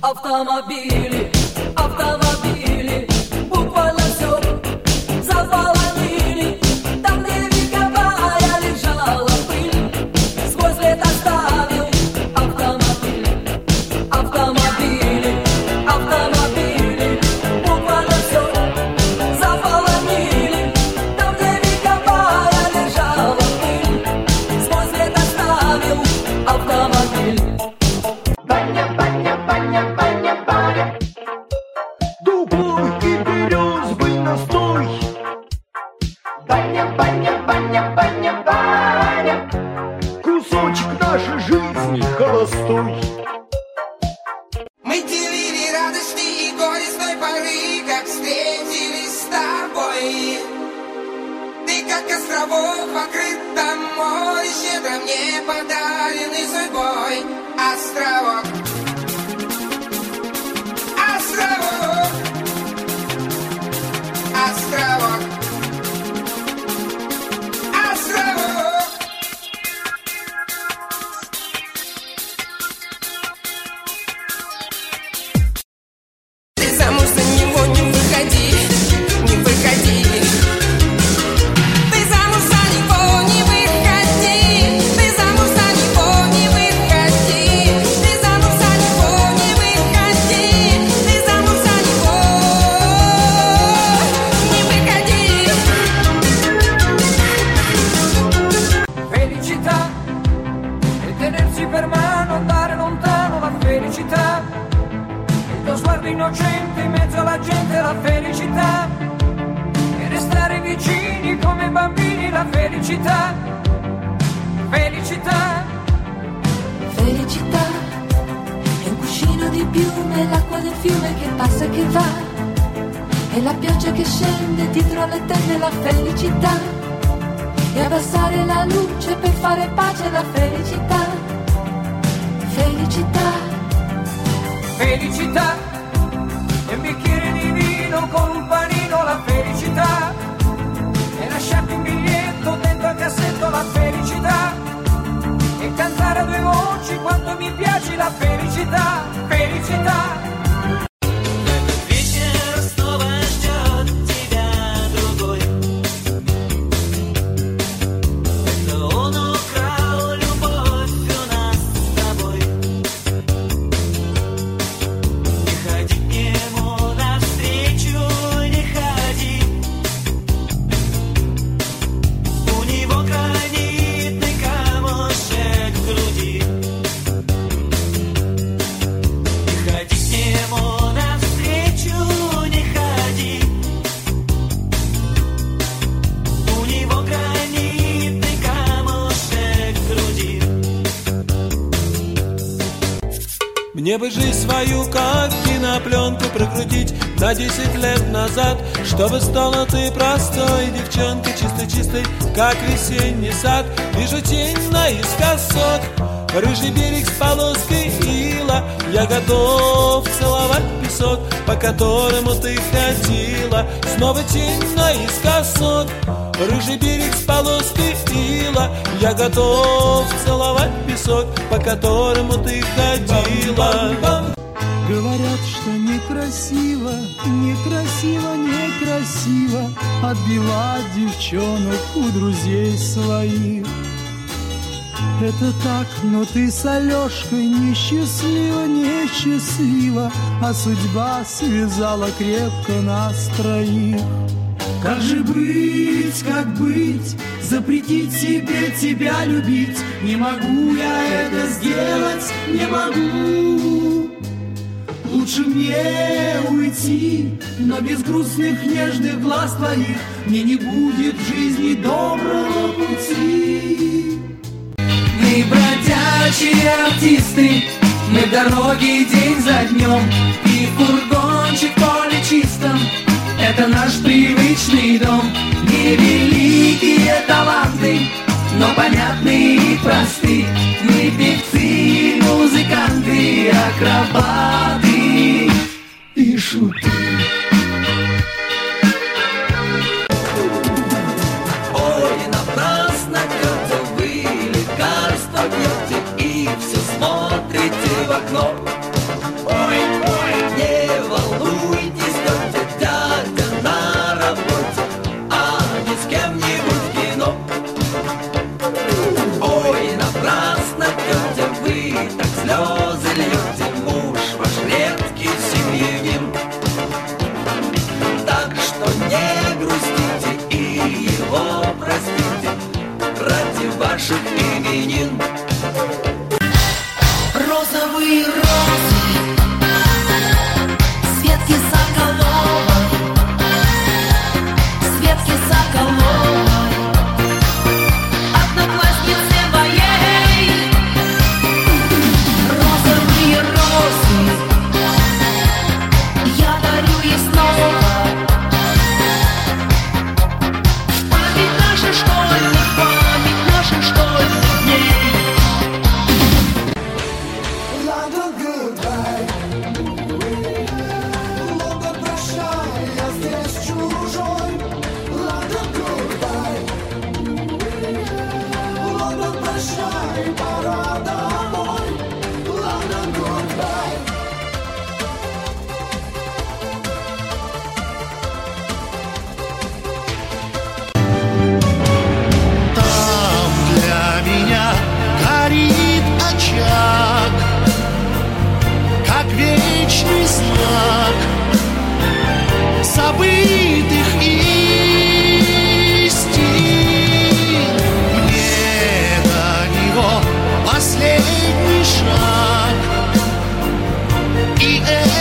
Автомобили, автомобили, буквально все заполонили. Там, где вековая лежала пыль, свой след оставил автомобиль. Автомобили, автомобили, буквально все заполонили. Там, где вековая лежала пыль, свой след оставил автомобиль. Баня, баня, баня, баня, баня. Дубовый и березовый настой. Баня, баня, баня, баня, баня. Кусочек нашей жизни холостой. Мы делили радости и горе с той поры, как встретились с тобой. Ты как островок в открытом море, щедро мне подаренный судьбой. Островок, островок, островок, островок. Ты замуж за него не выходи, не выходи. Ты замуж за него не выходи, ты замуж за него не выходи, ты замуж за него не выходи, ты замуж за него не выходи. Felicità e tenersi per mano, andare lontano, la felicità. Il tuo sguardo innocente in mezzo alla gente, la felicità. E restare vicini come bambini, la felicità. Felicità. Felicità è un cuscino di piume, l'acqua del fiume che passa e che va, è la pioggia che scende dietro alle tende, la felicità, e abbassare la luce per fare pace, la felicità. Felicità, Felicità. E un bicchiere di vino con un panino, la felicità. E lasciarti un biglietto dentro al cassetto, la felicità. E cantare a due voci quanto mi piace, la felicità. Felicità. Вечер снова ждет тебя другой. Это он украл любовь у нас с тобой. Не ходи к нему навстречу, не ходи. У него гранитный камушек в груди. Не ходи к нему навстречу, не ходи. У него гранитный камушек в груди. Мне бы жизнь свою, как кинопленку, прокрутить на 10 лет назад, чтобы стала ты простой девчонкой, чистой-чистой, как весенний сад. Вижу тень наискосок, рыжий берег с полоской ила. Я готов целовать песок, по которому ты ходила. Снова тень наискосок, рыжий берег с полоской ила. Я готов целовать песок, по которому ты ходила. Говорят, что некрасиво, некрасиво, некрасиво отбивать девчонок у друзей своих. Это так, но ты с Алешкой несчастлива, несчастлива, а судьба связала крепко нас троих. Как же быть, как быть, запретить себе тебя любить? Не могу я это сделать, не могу. Лучше мне уйти, но без грустных нежных глаз твоих мне не будет в жизни доброго пути. Мы бродячие артисты, мы в дороге день за днем, и фургончик в поле чистом — это наш привычный дом. Невеликие таланты, но понятны и просты. Мы певцы, музыканты, акробаты и шуты. Ой, напрасно, Катя, вы лекарства пьете и все смотрите в окно. Ой, забытых истин. Мне до него последний шаг, и